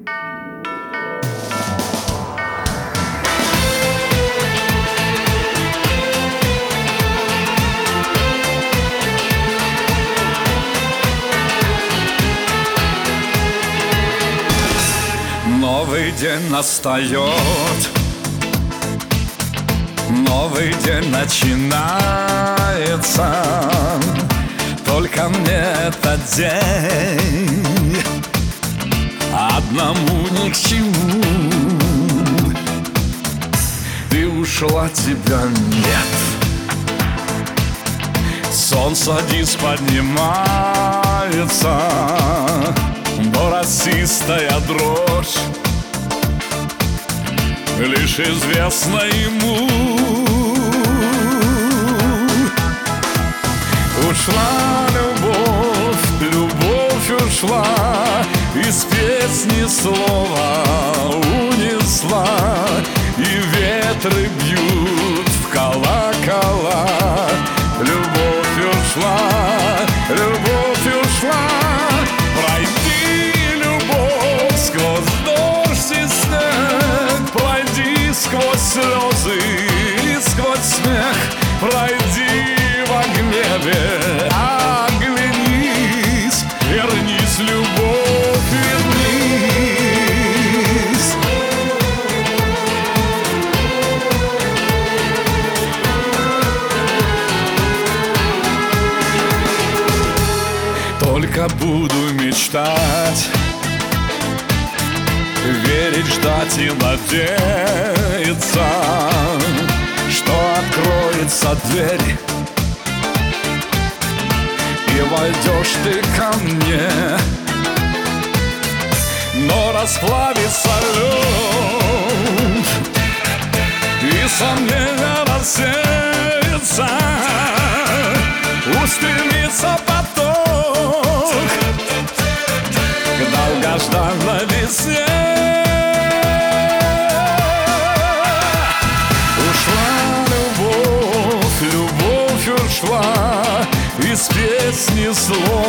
Новый день настает, новый день начинается. Только мне этот день одному ни к чему. Ты ушла, тебя нет. Солнце вниз поднимается, но расистая дрожь лишь известна ему. Ушла любовь, любовь ушла, из песни слова унесла, и ветры бьют в колокола. Любовь ушла, любовь ушла. Пройди, любовь, сквозь дождь и снег, пройди сквозь слезы и сквозь смех, пройди во гневе, оглянись, вернись, любовь, вернись. Только буду мечтать, верить, ждать и надеяться, что откроется дверь и войдешь ты ко мне. Но расплавится лед, и сомнения рассеются, устремится поток к долгожданной весне. Ушла любовь, любовь ушла, из песни слов